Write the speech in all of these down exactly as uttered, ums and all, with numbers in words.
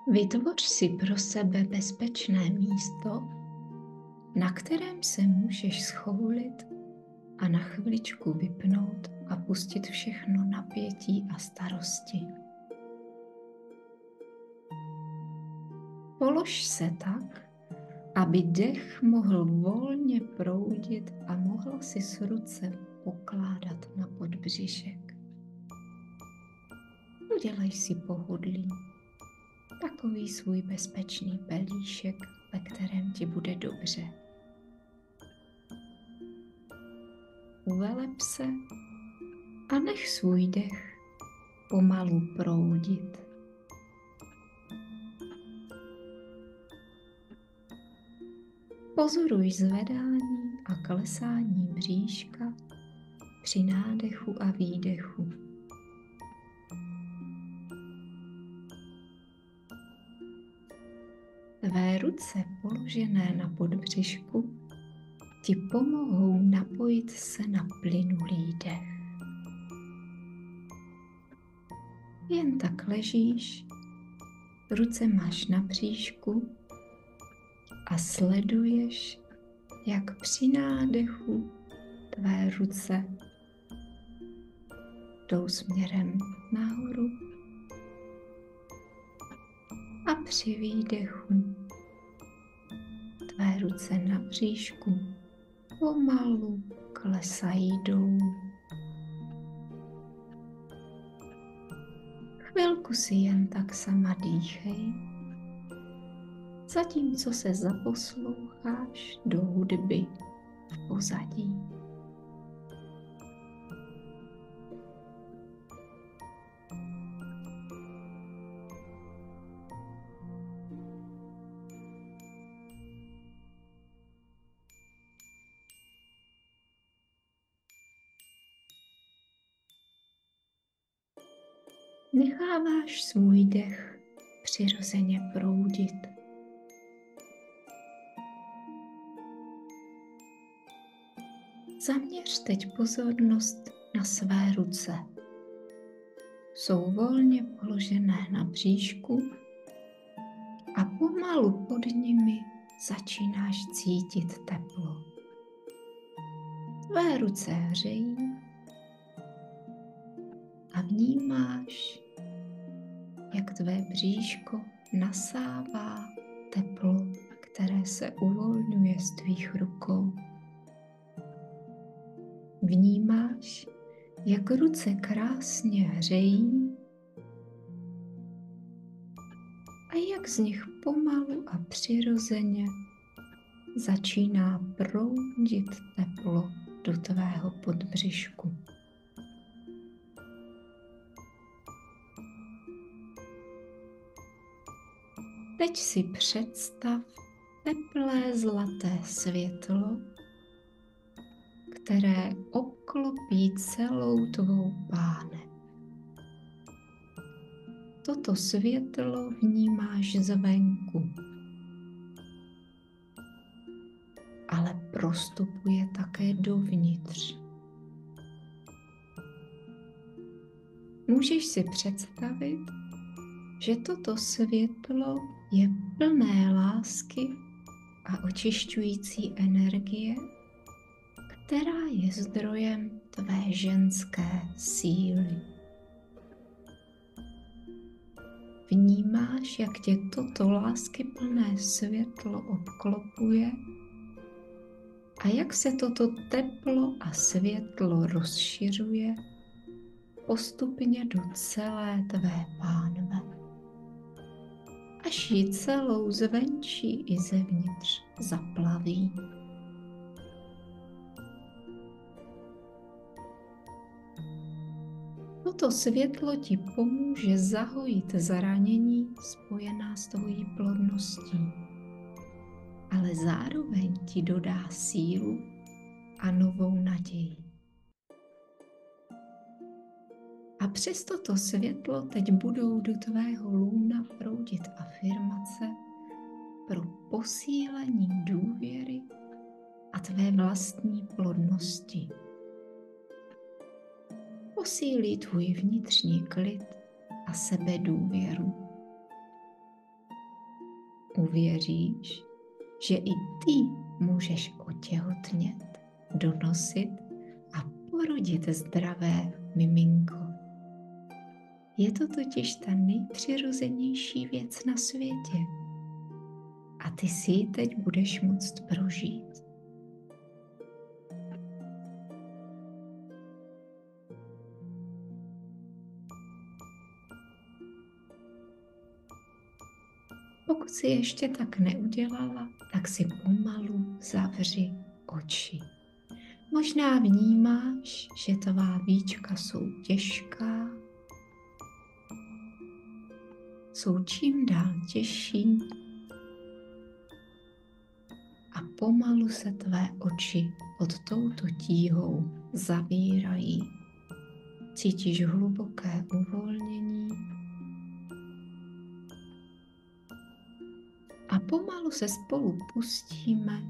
Vytvoř si pro sebe bezpečné místo, na kterém se můžeš schoulit a na chviličku vypnout a pustit všechno napětí a starosti. Polož se tak, aby dech mohl volně proudit a mohla si s ruce pokládat na podbřišek. Udělej si pohodlí, takový svůj bezpečný pelíšek, ve kterém ti bude dobře. Uveleb se a nech svůj dech pomalu proudit. Pozoruj zvedání a klesání bříška při nádechu a výdechu. Tvé ruce položené na podbřišku ti pomohou napojit se na plynulý dech. Jen tak ležíš, ruce máš na bříšku a sleduješ, jak při nádechu tvé ruce jdou směrem nahoru a při výdechu tvé ruce na bříšku pomalu klesají dolů. Chvilku si jen tak sama dýchej, zatímco se zaposloucháš do hudby v pozadí. Necháváš svůj dech přirozeně proudit. Zaměř teď pozornost na své ruce. Jsou volně položené na bříšku a pomalu pod nimi začínáš cítit teplo. Tvé ruce hřejí a vnímáš, jak tvé bříško nasává teplo, které se uvolňuje z tvých rukou. Vnímáš, jak ruce krásně hřejí a jak z nich pomalu a přirozeně začíná proudit teplo do tvého podbřišku. Teď si představ teplé zlaté světlo, které obklopí celou tvou pánev. Toto světlo vnímáš zvenku, ale prostupuje také dovnitř. Můžeš si představit, že toto světlo je plné lásky a očišťující energie, která je zdrojem tvé ženské síly. Vnímáš, jak tě toto láskyplné světlo obklopuje a jak se toto teplo a světlo rozšiřuje postupně do celé tvé pánve, až ji celou zvenčí i zevnitř zaplaví. Toto světlo ti pomůže zahojit zranění spojená s tvojí plodností, ale zároveň ti dodá sílu a novou naději. A přes toto světlo teď budou do tvého lůna proudit afirmace pro posílení důvěry a tvé vlastní plodnosti. Posílí tvůj vnitřní klid a sebedůvěru. uvěříš, že i ty můžeš otěhotnět, donosit a porodit zdravé miminko. Je to totiž ta nejpřirozenější věc na světě. A ty si ji teď budeš moct prožít. Pokud si ještě tak neudělala, tak si pomalu zavři oči. Možná vnímáš, že tvá víčka jsou těžká, jsou čím dál těžší a pomalu se tvé oči pod touto tíhou zavírají. Cítíš hluboké uvolnění a pomalu se spolu pustíme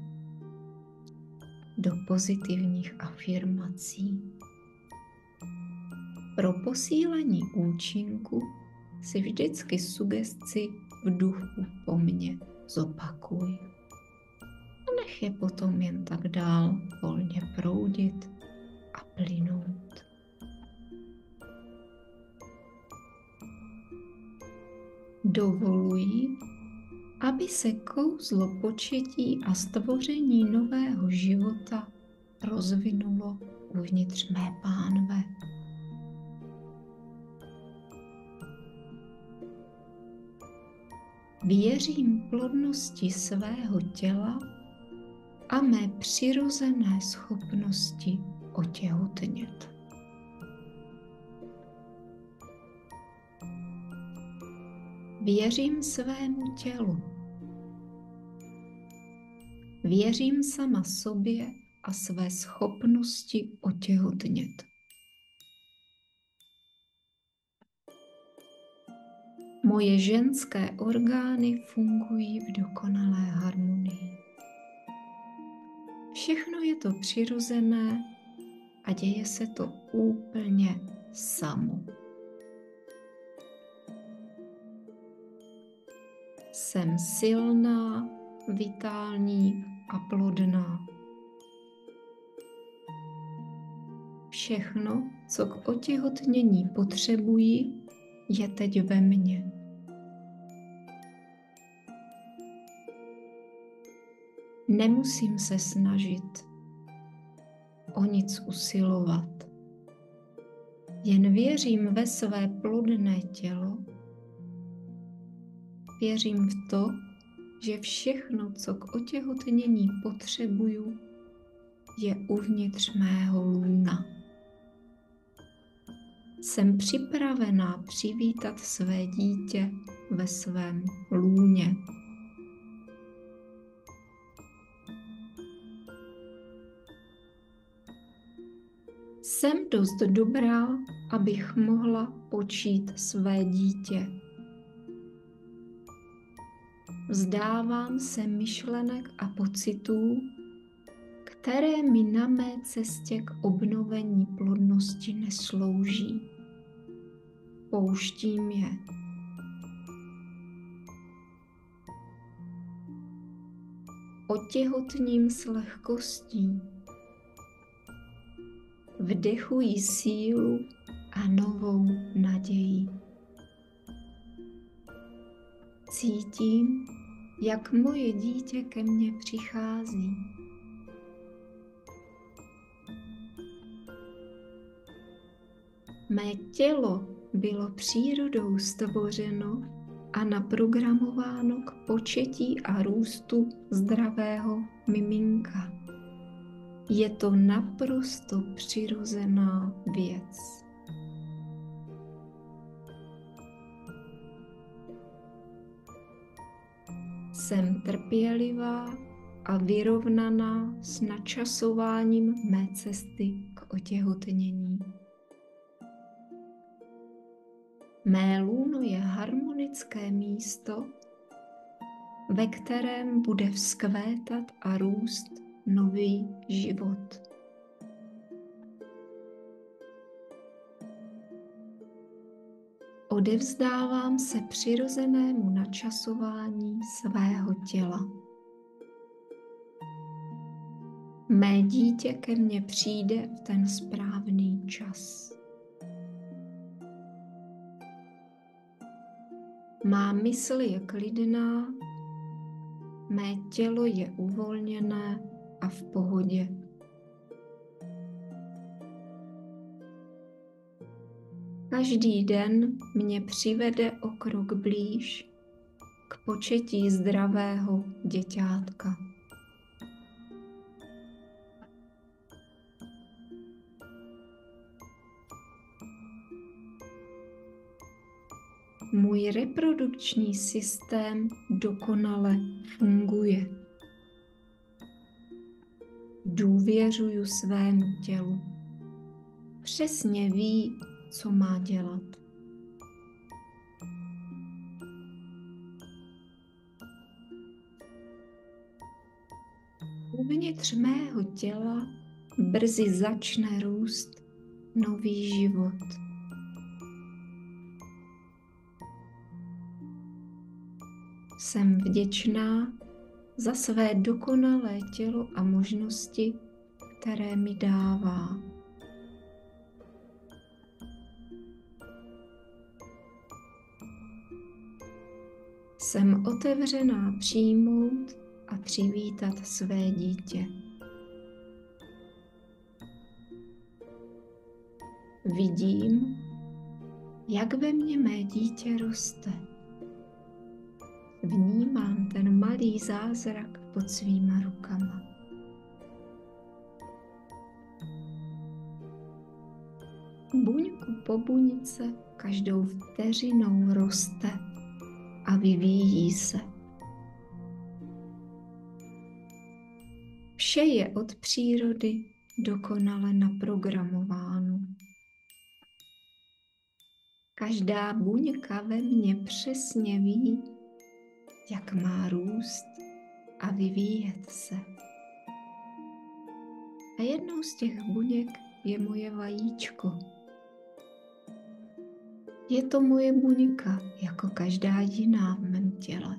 do pozitivních afirmací. Pro posílení účinku si vždycky sugestci v duchu po mně zopakuj. A nech je potom jen tak dál volně proudit a plynout. Dovoluji, aby se kouzlo početí a stvoření nového života rozvinulo uvnitř mé pánve. Věřím plodnosti svého těla a mé přirozené schopnosti otěhotnět. Věřím svému tělu. Věřím sama sobě a své schopnosti otěhotnět. Moje ženské orgány fungují v dokonalé harmonii. Všechno je to přirozené a děje se to úplně samo. Jsem silná, vitální a plodná. Všechno, co k otěhotnění potřebuji, je teď ve mně. Nemusím se snažit o nic usilovat. Jen věřím ve své plodné tělo. Věřím v to, že všechno, co k otěhotnění potřebuju, je uvnitř mého lůna. Jsem připravená přivítat své dítě ve svém lůně. Jsem dost dobrá, abych mohla počít své dítě. Vzdávám se myšlenek a pocitů, které mi na mé cestě k obnovení plodnosti neslouží. Pouštím je. Otěhotním s lehkostí. Vdechuji sílu a novou naději. Cítím, jak moje dítě ke mně přichází. Mé tělo bylo přírodou stvořeno a naprogramováno k početí a růstu zdravého miminka. Je to naprosto přirozená věc. Jsem trpělivá a vyrovnaná s načasováním mé cesty k otěhotnění. Mé lůno je harmonické místo, ve kterém bude vzkvétat a růst nový život. odevzdávám se přirozenému načasování svého těla. Mé dítě ke mně přijde v ten správný čas. Má mysl je klidná, mé tělo je uvolněné a v pohodě. Každý den mě přivede o krok blíž k početí zdravého děťátka. Můj reprodukční systém dokonale funguje. Důvěřuju svému tělu. Přesně ví, co má dělat. Uvnitř mého těla brzy začne růst nový život. Jsem vděčná za své dokonalé tělo a možnosti, které mi dává. Jsem otevřená přijmout a přivítat své dítě. Vidím, jak ve mně mé dítě roste. Vnímám ten malý zázrak pod svýma rukama. Buňku po buňce každou vteřinou roste a vyvíjí se. Vše je od přírody dokonale naprogramováno. Každá buňka ve mně přesně ví, jak má růst a vyvíjet se. A jednou z těch buněk je moje vajíčko. Je to moje buňka, jako každá jiná v mém těle.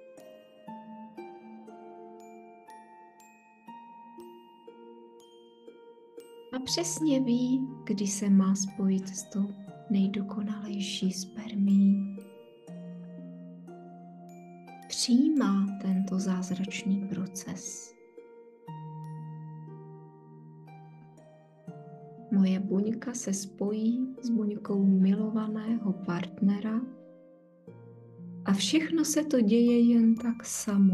A přesně ví, kdy se má spojit s tou nejdokonalejší spermií. Přijímá tento zázračný proces. Moje buňka se spojí s buňkou milovaného partnera a všechno se to děje jen tak samo.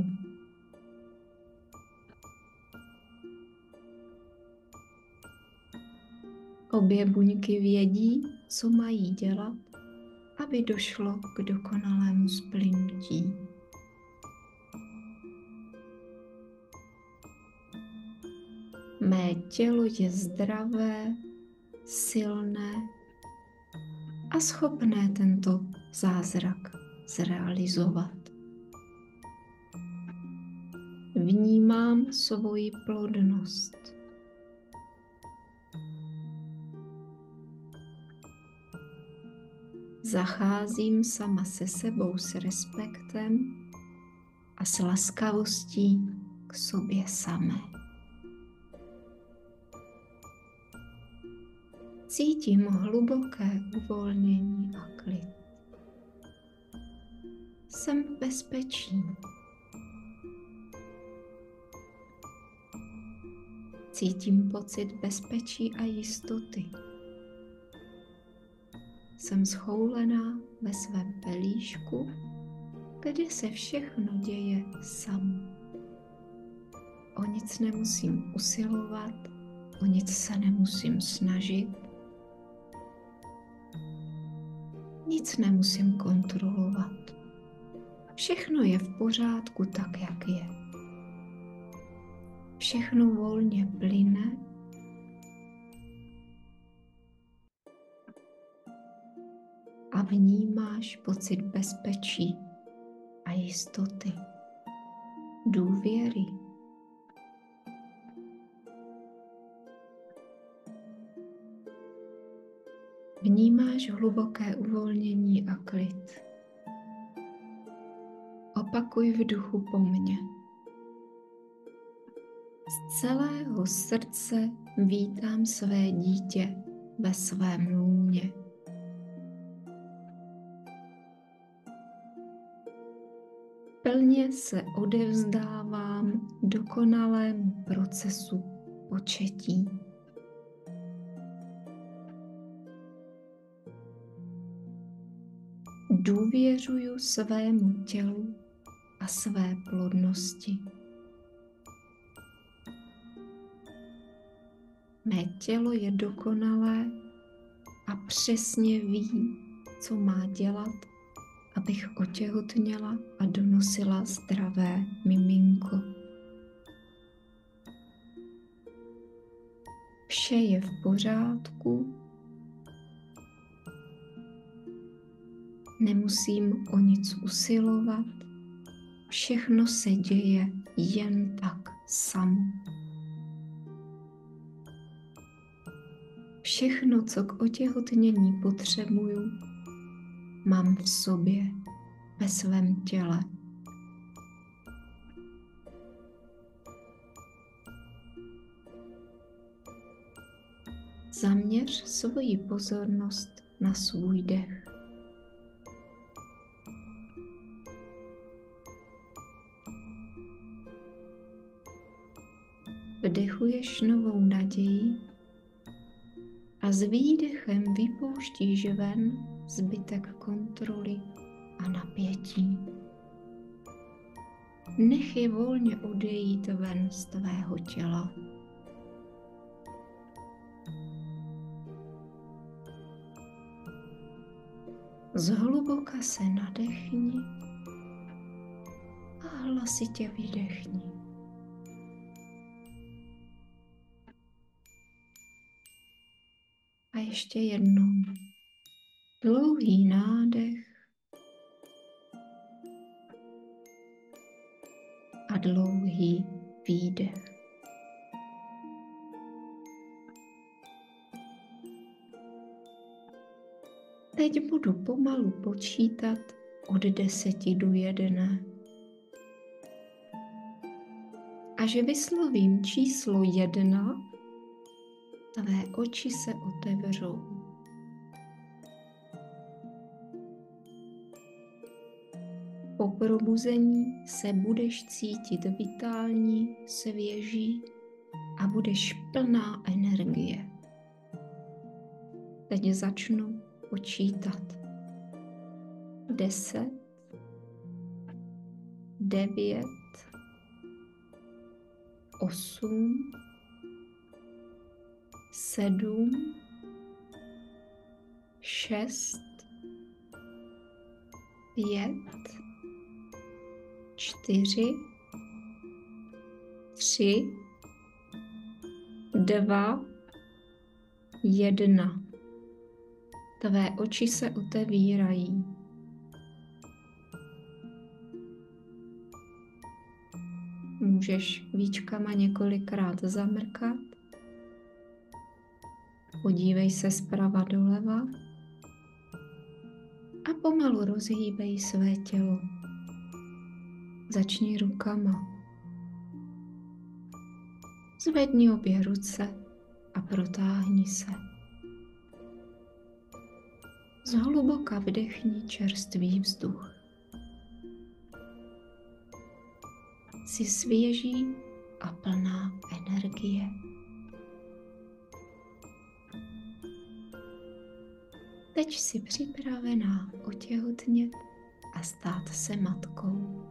Obě buňky vědí, co mají dělat, aby došlo k dokonalému splynutí. Mé tělo je zdravé, silné a schopné tento zázrak zrealizovat. Vnímám svoji plodnost. Zacházím sama se sebou s respektem a s laskavostí k sobě samé. Cítím hluboké uvolnění a klid. Jsem v bezpečí. Cítím pocit bezpečí a jistoty. Jsem schoulená ve svém pelíšku, kde se všechno děje samo. O nic nemusím usilovat, o nic se nemusím snažit, nic nemusím kontrolovat. Všechno je v pořádku tak, jak je. Všechno volně plyne a vnímáš pocit bezpečí a jistoty, důvěry. Vnímáš hluboké uvolnění a klid. Opakuj v duchu po mně. Z celého srdce vítám své dítě ve svém lůně. Plně se odevzdávám dokonalému procesu početí. Důvěřuju svému tělu a své plodnosti. Mé tělo je dokonalé a přesně ví, co má dělat, abych otěhotněla a donosila zdravé miminko. Vše je v pořádku. Nemusím o nic usilovat. Všechno se děje jen tak samo. Všechno, co k otěhotnění potřebuju, mám v sobě, ve svém těle. Zaměř svoji pozornost na svůj dech. Vdechuješ novou naději a s výdechem vypouštíš ven zbytek kontroly a napětí. Nech je volně odejít ven z tvého těla. Zhluboka se nadechni a hlasitě vydechni. A ještě jednou. Dlouhý nádech a dlouhý výdech. Teď budu pomalu počítat od deseti do jedné. Až vyslovím číslo jedna, tvé oči se otevřou. Po probuzení se budeš cítit vitální, svěží a budeš plná energie. Teď začnu počítat. Deset, devět, osm, sedm, šest, pět, čtyři, tři, dva, jedna. Tvé oči se otevírají. Můžeš víčkama několikrát zamrkat. Podívej se zprava doleva a pomalu rozhýbej své tělo. Začni rukama. Zvedni obě ruce a protáhni se. Zhluboka vdechni čerstvý vzduch. Jsi svěží a plná energie. Teď jsi připravená otěhotnět a stát se matkou.